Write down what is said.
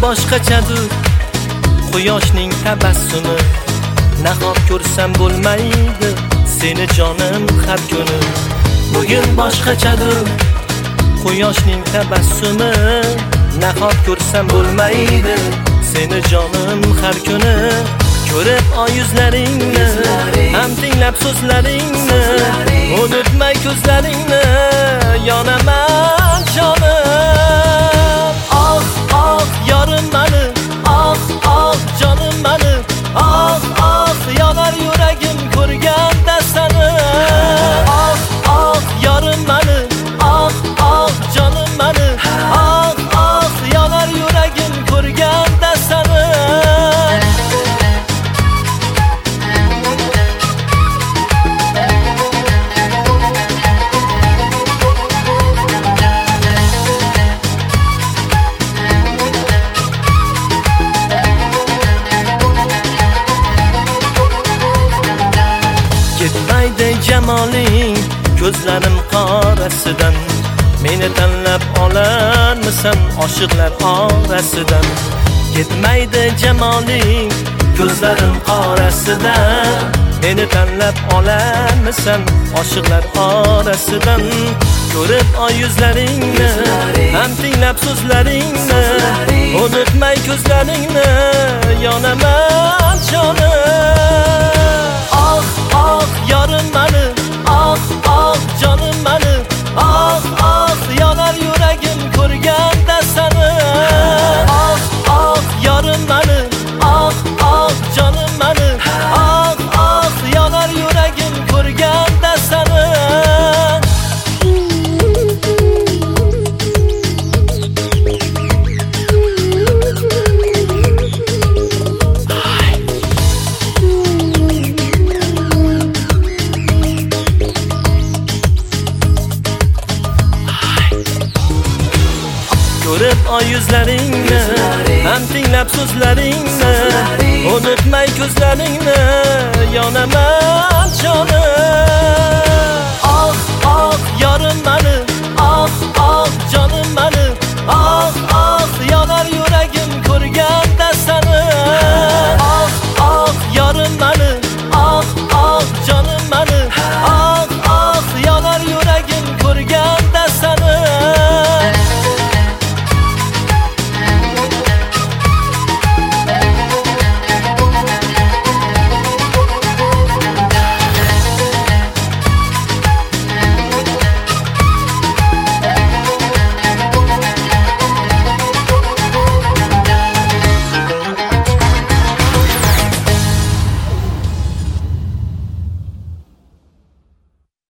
boshqachadir quyoshning tabassumi. Nahot ko'rsam bo'lmaydi seni jonim har kuni. Bugun boshqachadir quyoshning tabassumi. Nahot ko'rsam bo'lmaydi seni jonim har kuni. Ko'rib oy yuzlaringni, ham tinglab so'zlaringni, unutmay ko'zlaringni, yonaman jonim. Oh, oh, yorim mani, oh, oh, jonim mani, oh, oh, yonar yuragim ko'rganda sani. Oh, oh, yorim mani, oh, oh, jonim mani, oh, oh, yonar yuragim ko'rganda sani. Ketmaydi jamoling ko'zlarim qorasidan. Meni tanlab olarmisan oshiqlar orasidan? Ketmaydi jamoling ko'zlarim qorasidan. Meni tanlab olarmisan oshiqlar orasidan? Ko'rib oy yuzlaringni, ham tinglab so'zlaringni, unutmay ko'zlaringni, yonaman jonim. Oh, oh, yorim mani, oh, oh, jonim mani, oh, oh, yonar yuragim ko'rganda sani. Oh, oh, yorim mani, oh, oh, jonim mani, oh, oh, yonar yuragim ko'rganda sani. Ko'rib oy yuzlaringni, ham tinglab so'zlaringni, unutmay ko'zlaringni, yonaman jonim.